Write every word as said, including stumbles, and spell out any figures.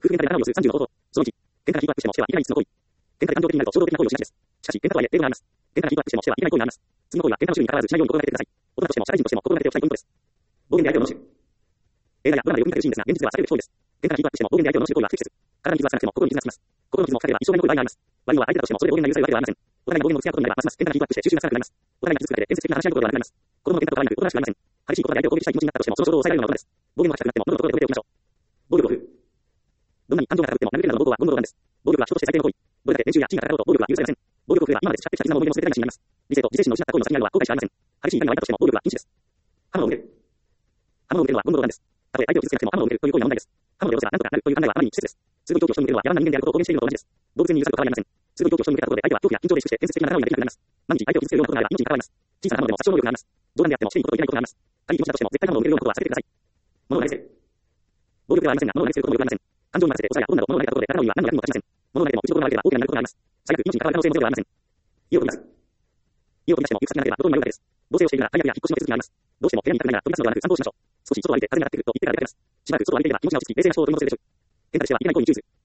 夫婦喧嘩で頭を寄すさんじゅうの方法。そのいち、喧嘩がヒートアップしてもしてはいけないいつつの行為。喧嘩が感情的になると衝動的な行為をしがちです。しかし、喧嘩とはいえ、英語があります。喧嘩がヒートアップしてもしてはいけない行為があります。次の行為は喧嘩の種類に関わらずしないように心がけてください。大人としても社会人としても心がけておきたいポイントです。暴言で相手を罵る。映画やドラマでよく見かけるシーンですが、現実ではされる行為です。喧嘩がヒートアップしても暴言で相手を罵る行為は不適切。体に傷は少なくても心に傷がつきます。心の傷も深ければ一生目の声があります。悪いのは相手だとしてもそれで暴言が許されるわけではありません。お互いが暴言を付き合うことになればますます喧嘩がヒートアップして収拾がつかなくなります。お互いが傷つくだけで建設的な話し合うことがなくなります。子供の喧嘩とかはなく、おとなしくありません。激しいことで相手を攻撃したい気持ちになったとしても、その衝動を抑えられるのは大人です。暴言を吐きたくなっても、喉のところで止めておきましょう。暴力を振るう。どんなに感情が高くても、殴るなどの暴行は言語道なんです。暴力は人として最低の行為。どれだけ練習や地位が高かろうと暴力は許されません。暴力を振れば今まで培ってきた絆の思い出も捨ててないしになります。理性と自制心の失った行為の先にあるのは後悔しかありません。激しい痛みを相手としても暴力は禁止です。刃物を向ける。刃物を向けるのは言語道なんです。たとえ相手を傷つけなくても刃物を向けるという行為は問題です。刃物で押せば何とかなるという考えはあまりに不適切です。鋭い凶器を人に向けるのは野蛮な人間であることを公言しているのと同じです。動物に許されることはありません。鋭い凶器を人に向けたところで相手は恐怖や緊張で萎縮して建設的な仲直りができなくなります。毎日相手を傷つけるようなことがあれば命に関わります。小さな刃物でも殺傷能力があります。冗談であってもしていいことといけないことがあります。仮に気持ちだとしても絶対に刃物を向けるようなことは避けてください。物を投げつける。暴力ではありませんが、物を投げつけることもよくありません。感情に任せて抑えや斧など物を投げたところで体の意味は何の役にも立ちません。物を投げても一度投げれば大怪我になることがあります。最悪命に関わる可能性もゼロではありません。家を飛び出す。家を飛び出しても行く先がなければ路頭に迷うわけです。同棲をしているなら大学や引っ越しの手続きがあります。どうしても部屋にいたくないなら飛び出すのではなく散歩をしましょう。少し外を歩いて風が当たってくると言ってから出かけます。しばらく外を歩いていれば気持ちが落ち着き冷静な思考を取り戻せるでしょう。喧嘩でしてはいけない行為に注意する。